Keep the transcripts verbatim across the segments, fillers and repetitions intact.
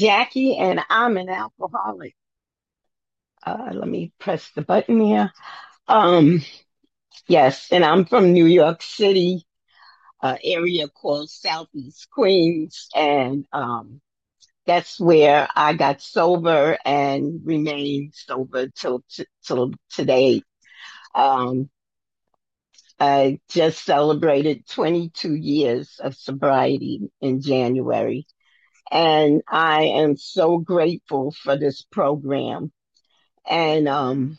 Jackie, and I'm an alcoholic. Uh, let me press the button here. Um, yes, and I'm from New York City, uh, area called Southeast Queens, and um, that's where I got sober and remained sober till t- till today. Um, I just celebrated twenty-two years of sobriety in January, and I am so grateful for this program. And um,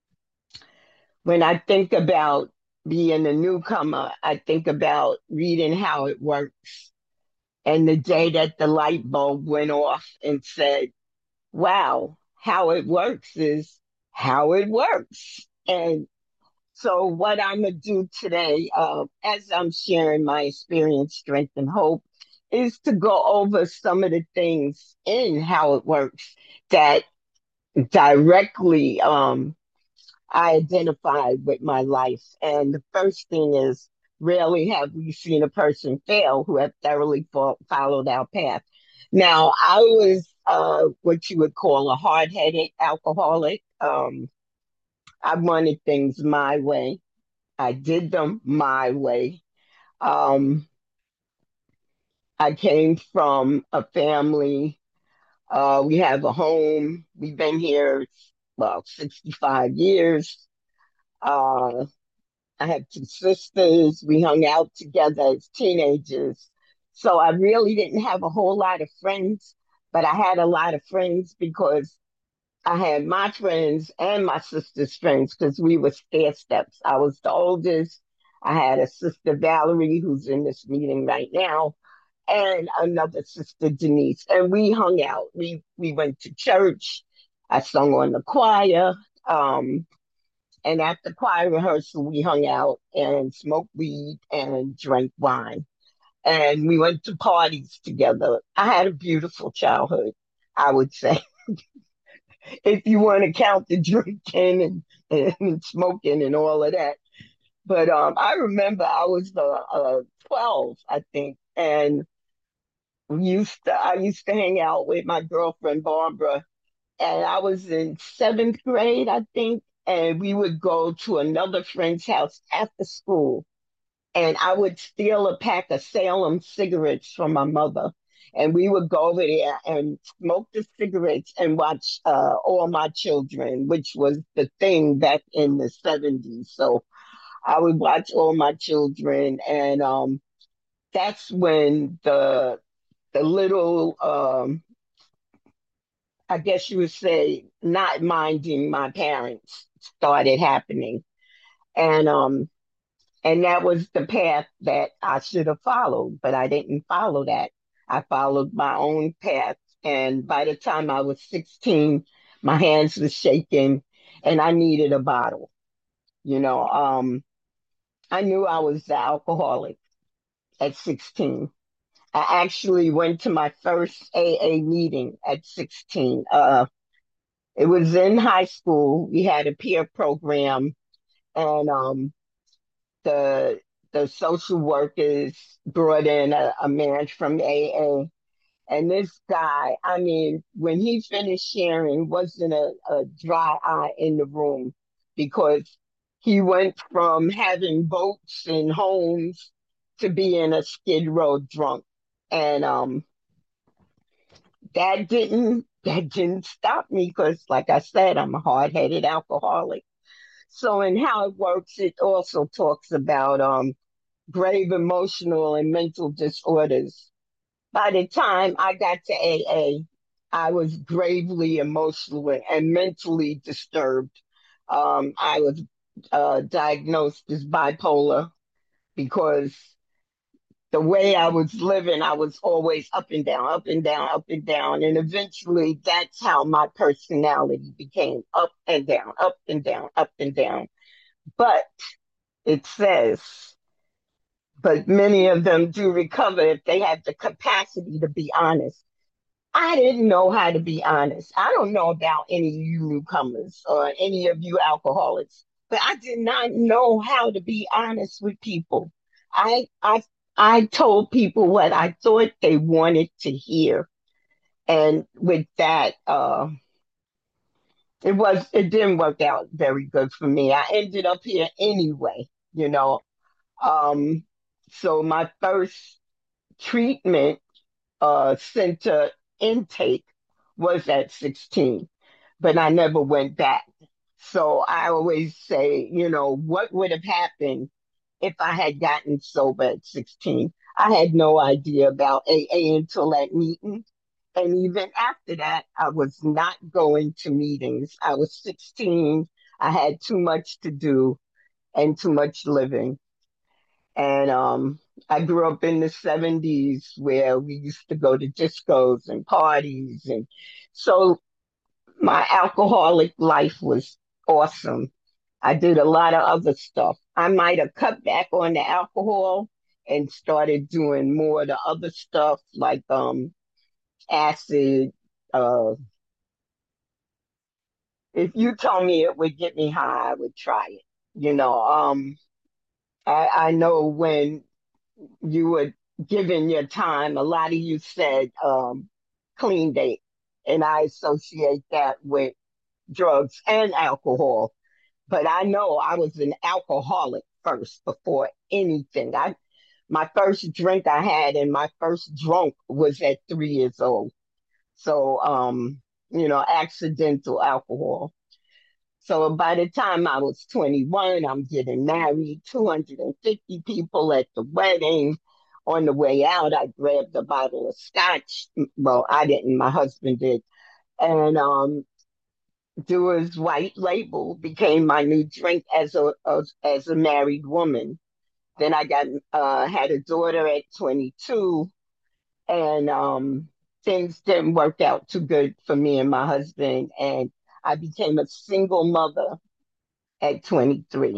when I think about being a newcomer, I think about reading how it works. And the day that the light bulb went off and said, wow, how it works is how it works. And so, what I'm going to do today, uh, as I'm sharing my experience, strength, and hope, is to go over some of the things in how it works that directly um, I identified with my life. And the first thing is, rarely have we seen a person fail who have thoroughly fo- followed our path. Now, I was uh, what you would call a hard headed alcoholic. Um, I wanted things my way, I did them my way. Um, I came from a family. Uh, we have a home. We've been here, well, sixty-five years. Uh, I have two sisters. We hung out together as teenagers. So I really didn't have a whole lot of friends, but I had a lot of friends because I had my friends and my sister's friends because we were stair steps. I was the oldest. I had a sister, Valerie, who's in this meeting right now, and another sister, Denise. And we hung out. We we went to church. I sung on the choir. Um, and at the choir rehearsal, we hung out and smoked weed and drank wine. And we went to parties together. I had a beautiful childhood, I would say, if you want to count the drinking and, and smoking and all of that. But um, I remember I was uh, uh, twelve, I think, and we used to, I used to hang out with my girlfriend Barbara, and I was in seventh grade, I think, and we would go to another friend's house after school, and I would steal a pack of Salem cigarettes from my mother. And we would go over there and smoke the cigarettes and watch uh, All My Children, which was the thing back in the seventies. So I would watch All My Children, and um, that's when the the little, um, I guess you would say, not minding my parents started happening. And um, And that was the path that I should have followed, but I didn't follow that. I followed my own path. And by the time I was sixteen, my hands were shaking and I needed a bottle. You know, um, I knew I was the alcoholic at sixteen. I actually went to my first A A meeting at sixteen. Uh, it was in high school. We had a peer program, and um, the the social workers brought in a, a man from A A. And this guy, I mean, when he finished sharing, wasn't a, a dry eye in the room because he went from having boats and homes to being a skid row drunk. And um, that didn't that didn't stop me because, like I said, I'm a hard headed alcoholic. So, in how it works, it also talks about um, grave emotional and mental disorders. By the time I got to A A, I was gravely emotional and mentally disturbed. Um, I was uh, diagnosed as bipolar because the way I was living, I was always up and down, up and down, up and down. And eventually, that's how my personality became up and down, up and down, up and down. But it says, but many of them do recover if they have the capacity to be honest. I didn't know how to be honest. I don't know about any of you newcomers or any of you alcoholics, but I did not know how to be honest with people. I I I told people what I thought they wanted to hear. And with that, uh, it was it didn't work out very good for me. I ended up here anyway, you know. Um, so my first treatment uh, center intake was at sixteen, but I never went back. So I always say, you know, what would have happened if I had gotten sober at sixteen? I had no idea about A A until that meeting. And even after that, I was not going to meetings. I was sixteen. I had too much to do and too much living. And um, I grew up in the seventies where we used to go to discos and parties. And so my alcoholic life was awesome. I did a lot of other stuff. I might have cut back on the alcohol and started doing more of the other stuff like um, acid. Uh, if you told me it would get me high, I would try it. You know, um, I, I know when you were given your time, a lot of you said um, clean date, and I associate that with drugs and alcohol. But I know I was an alcoholic first before anything. I my first drink I had and my first drunk was at three years old. So um, you know, accidental alcohol. So by the time I was twenty-one, I'm getting married, two hundred fifty people at the wedding. On the way out, I grabbed a bottle of scotch. Well, I didn't, my husband did. And um, Dewar's White Label became my new drink as a as, as a married woman. Then I got uh, had a daughter at twenty-two, and um, things didn't work out too good for me and my husband, and I became a single mother at twenty-three.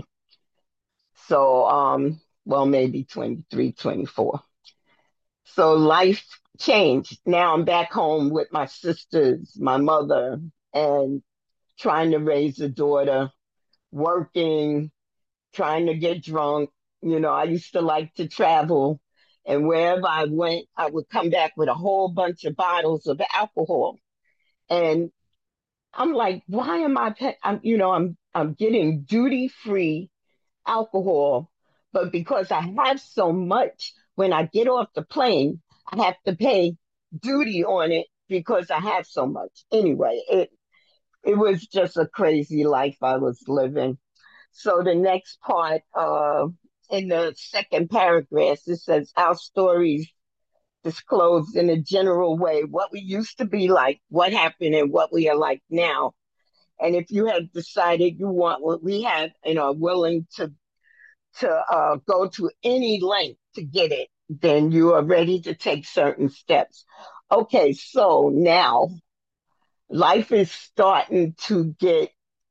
So, um, well, maybe twenty-three, twenty-four. So life changed. Now I'm back home with my sisters, my mother, and trying to raise a daughter, working, trying to get drunk. You know, I used to like to travel, and wherever I went, I would come back with a whole bunch of bottles of alcohol. And I'm like, why am I? Pe- I'm, you know, I'm I'm getting duty free alcohol, but because I have so much, when I get off the plane, I have to pay duty on it because I have so much. Anyway, it it was just a crazy life I was living. So the next part, uh, in the second paragraph, it says our stories disclosed in a general way what we used to be like, what happened, and what we are like now. And if you have decided you want what we have and are willing to to uh, go to any length to get it, then you are ready to take certain steps. Okay, so now life is starting to get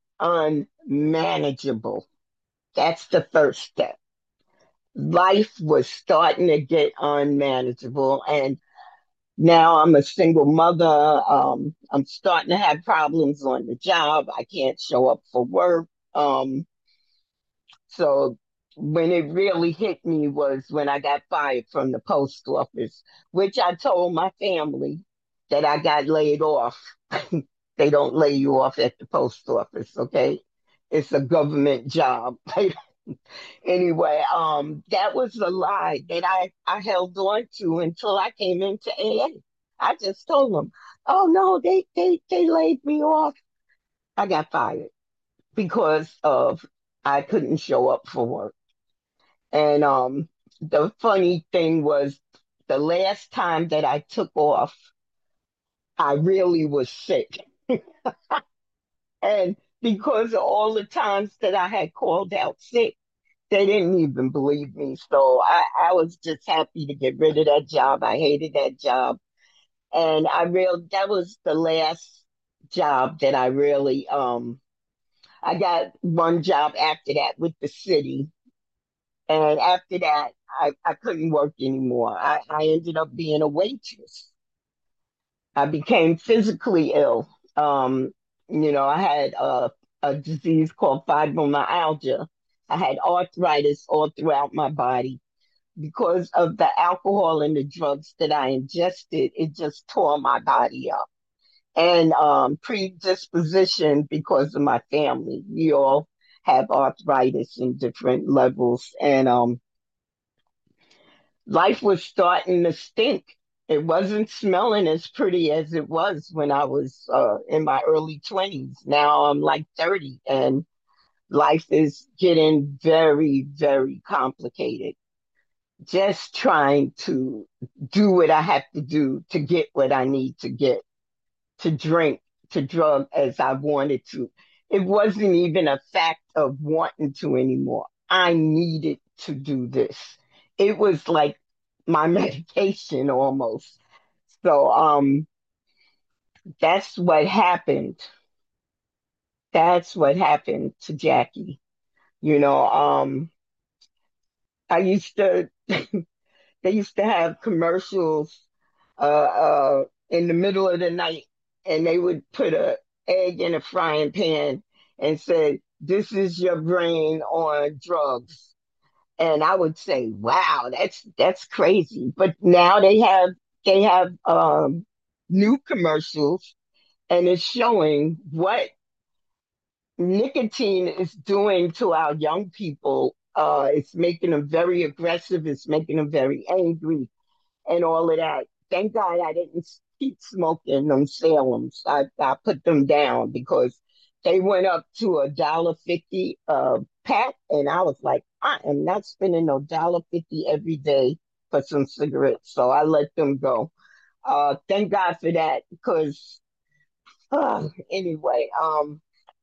unmanageable. That's the first step. Life was starting to get unmanageable, and now I'm a single mother. Um, I'm starting to have problems on the job. I can't show up for work. Um, So when it really hit me was when I got fired from the post office, which I told my family that I got laid off. They don't lay you off at the post office, okay? It's a government job. Anyway, um, that was a lie that I, I held on to until I came into A A. I just told them, oh no, they, they, they laid me off. I got fired because of I couldn't show up for work. And um, the funny thing was, the last time that I took off, I really was sick. And because of all the times that I had called out sick, they didn't even believe me. So I, I was just happy to get rid of that job. I hated that job. And I real that was the last job that I really um I got one job after that with the city. And after that, I, I couldn't work anymore. I, I ended up being a waitress. I became physically ill. Um, you know, I had a, a disease called fibromyalgia. I had arthritis all throughout my body. because of the alcohol and the drugs that I ingested, it just tore my body up. And um, predisposition because of my family. We all have arthritis in different levels, and um, life was starting to stink. It wasn't smelling as pretty as it was when I was uh, in my early twenties. Now I'm like thirty, and life is getting very, very complicated. Just trying to do what I have to do to get what I need to get, to drink, to drug as I wanted to. It wasn't even a fact of wanting to anymore. I needed to do this. It was like my medication almost. So um that's what happened. That's what happened to Jackie. You know, um I used to they used to have commercials uh, uh, in the middle of the night, and they would put a egg in a frying pan and say, "This is your brain on drugs." And I would say, "Wow, that's that's crazy." But now they have they have um, new commercials, and it's showing what nicotine is doing to our young people. Uh, it's making them very aggressive. It's making them very angry and all of that. Thank God I didn't keep smoking them Salems. I, I put them down because they went up to a dollar fifty a pack, and I was like, I am not spending no dollar fifty every day for some cigarettes. So I let them go. Uh, thank God for that because uh, anyway, um,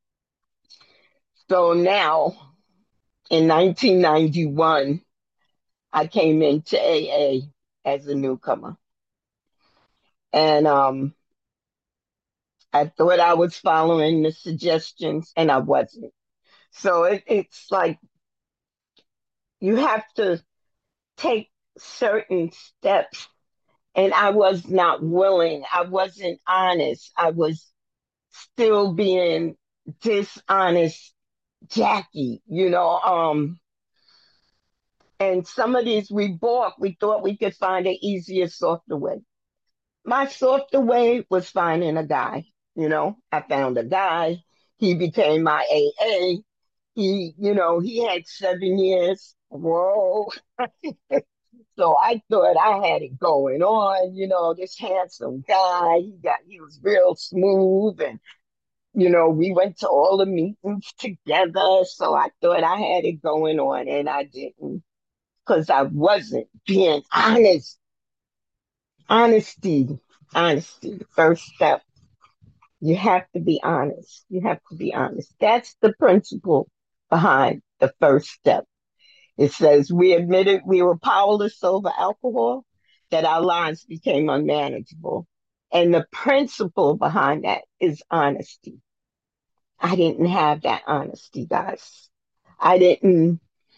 so now in nineteen ninety-one, I came into A A as a newcomer, and um, I thought I was following the suggestions and I wasn't. So it, it's like you have to take certain steps. And I was not willing. I wasn't honest. I was still being dishonest Jackie, you know. Um, and some of these we bought, we thought we could find an easier, softer way. My softer way was finding a guy. You know, I found a guy. He became my A A. He, you know, he had seven years. Whoa. So I thought I had it going on, you know, this handsome guy. He got, he was real smooth. And, you know, we went to all the meetings together. So I thought I had it going on and I didn't because I wasn't being honest. Honesty, honesty, the first step. You have to be honest. You have to be honest. That's the principle behind the first step. It says, we admitted we were powerless over alcohol, that our lives became unmanageable. And the principle behind that is honesty. I didn't have that honesty, guys. I didn't,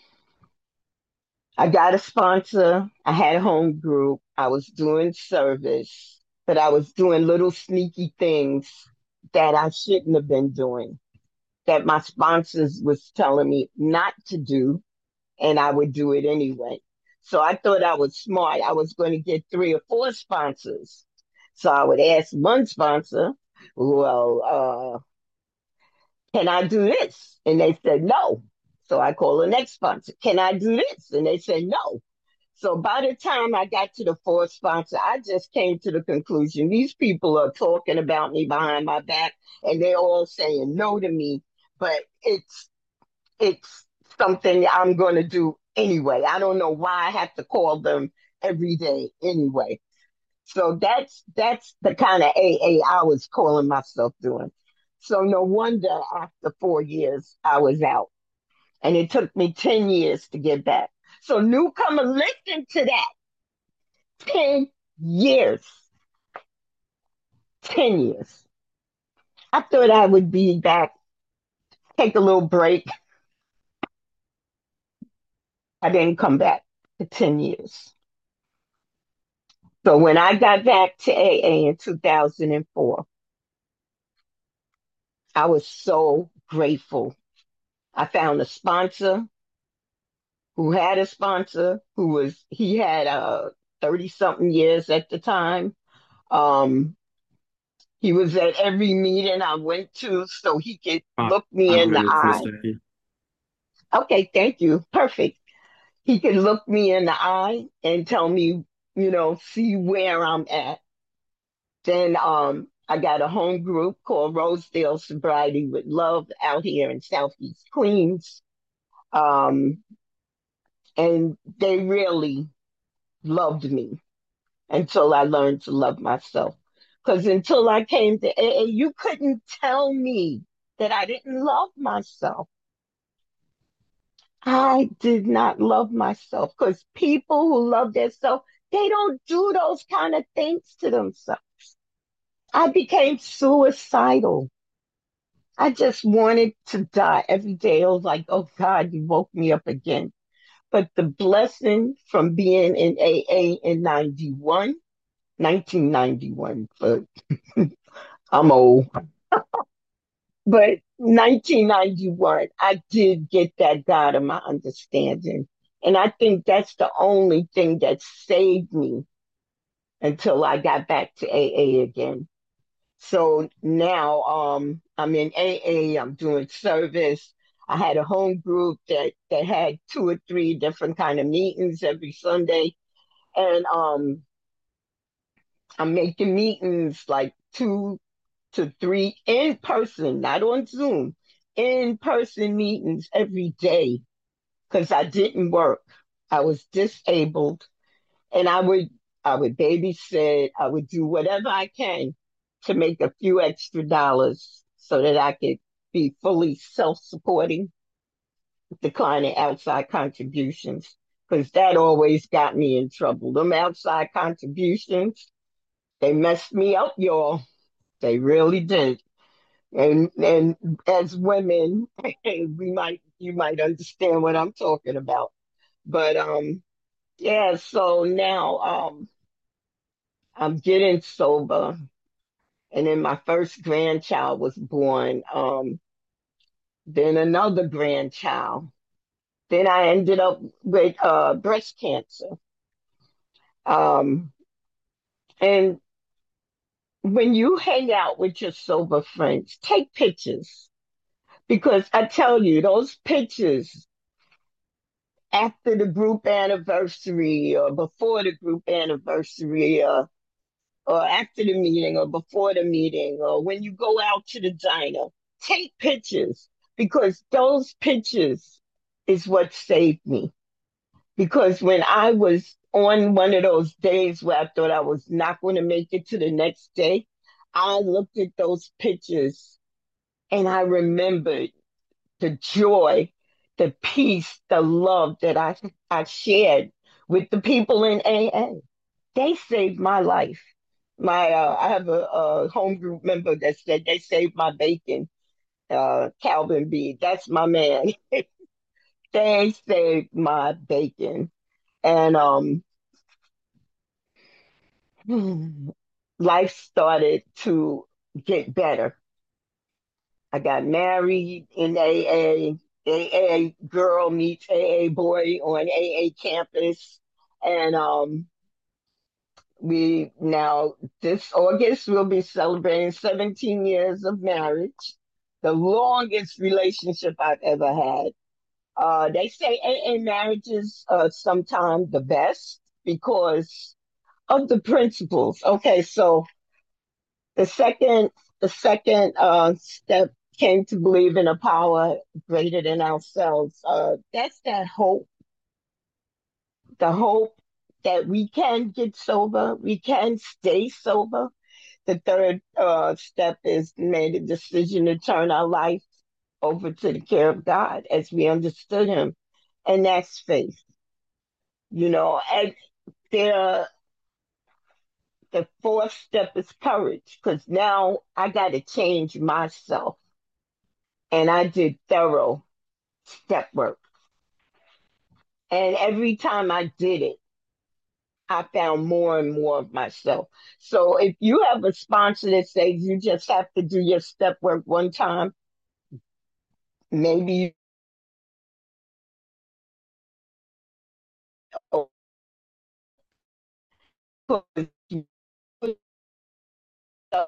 I got a sponsor. I had a home group. I was doing service, but I was doing little sneaky things that I shouldn't have been doing, that my sponsors was telling me not to do, and I would do it anyway. So I thought I was smart. I was going to get three or four sponsors. So I would ask one sponsor, well, uh, can I do this? And they said no. So I called the next sponsor, can I do this? And they said no. So by the time I got to the fourth sponsor, I just came to the conclusion these people are talking about me behind my back and they're all saying no to me, but it's it's something I'm going to do anyway. I don't know why I have to call them every day anyway. So that's that's the kind of A A I was calling myself doing. So no wonder after four years I was out, and it took me ten years to get back. So newcomer, listen to that. ten years. ten years. I thought I would be back, take a little break. I didn't come back for ten years. So when I got back to A A in two thousand four, I was so grateful. I found a sponsor who had a sponsor who was he had uh thirty something years at the time. Um, he was at every meeting I went to so he could Ah, look me ah, in the really cool eye. story. Okay, thank you. Perfect. He could look me in the eye and tell me, you know, see where I'm at. Then um I got a home group called Rosedale Sobriety with Love out here in Southeast Queens. Um, and they really loved me until I learned to love myself. Because until I came to A A, you couldn't tell me that I didn't love myself. I did not love myself because people who love themselves, they don't do those kind of things to themselves. I became suicidal. I just wanted to die every day. I was like, oh God, you woke me up again. But the blessing from being in A A in ninety-one, nineteen ninety-one, but I'm old. But nineteen ninety-one, I did get that God of my understanding. And I think that's the only thing that saved me until I got back to A A again. So now um, I'm in A A, I'm doing service. I had a home group that, that had two or three different kind of meetings every Sunday. And um, I'm making meetings like two to three in person, not on Zoom, in person meetings every day because I didn't work. I was disabled and I would I would babysit, I would do whatever I can to make a few extra dollars so that I could be fully self-supporting, declining outside contributions. Because that always got me in trouble. Them outside contributions, they messed me up, y'all. They really did. And and as women, we might you might understand what I'm talking about. But um yeah, so now um I'm getting sober and then my first grandchild was born. Um then another grandchild. Then I ended up with uh breast cancer. Um and when you hang out with your sober friends, take pictures because I tell you, those pictures after the group anniversary or before the group anniversary or, or after the meeting or before the meeting or when you go out to the diner, take pictures because those pictures is what saved me. Because when I was on one of those days where I thought I was not going to make it to the next day, I looked at those pictures and I remembered the joy, the peace, the love that I, I shared with the people in A A. They saved my life. My uh, I have a, a home group member that said they saved my bacon. Uh, Calvin B. That's my man. They saved my bacon, and um, life started to get better. I got married in A A. A A girl meets A A boy on A A campus. And um, we now, this August, we'll be celebrating seventeen years of marriage, the longest relationship I've ever had. Uh, they say A A marriages are sometimes the best because of the principles. Okay, so the second, the second uh, step came to believe in a power greater than ourselves. Uh, that's that hope, the hope that we can get sober, we can stay sober. The third uh, step is made a decision to turn our life over to the care of God as we understood Him, and that's faith. You know, and there, the fourth step is courage because now I got to change myself. And I did thorough step work. And every time I did it, I found more and more of myself. So if you have a sponsor that says you just have to do your step work one time, maybe 'cause you put up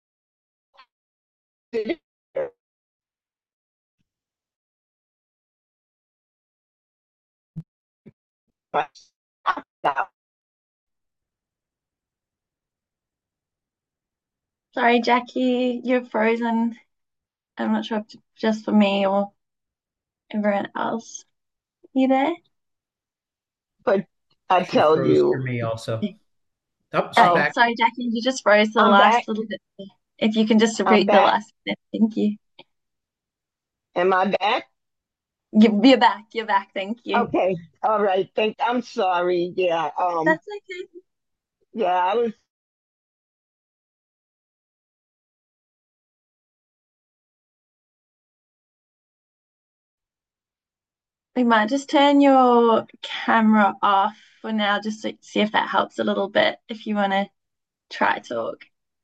there. Sorry, Jackie, you're frozen. I'm not sure if it's just for me or everyone else. You there? But I She tell froze for you, me also. Oh, she's Uh, oh, back. sorry, Jackie, you just froze the I'm last back. little bit. If you can just I'm repeat the back. last bit, thank you. Am I back? You- You're back. You're back. Thank you. Okay. All right. Thank. I'm sorry. Yeah. Um. That's okay. Yeah. I was. We might just turn your camera off for now, just to see if that helps a little bit. If you want to try talk.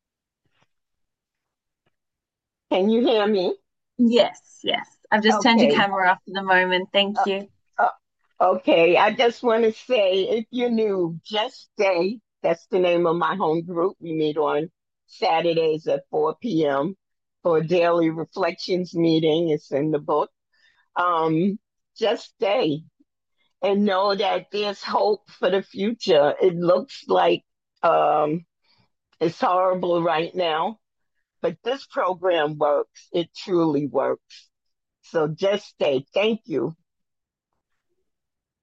Can you hear me? Yes, yes. I've just turned your Okay. camera off for the moment. Thank Uh, you. uh, okay. I just want to say, if you're new, just stay. That's the name of my home group. We meet on Saturdays at four p m for a daily reflections meeting. It's in the book. Um. Just stay and know that there's hope for the future. It looks like um, it's horrible right now, but this program works. It truly works. So just stay. Thank you.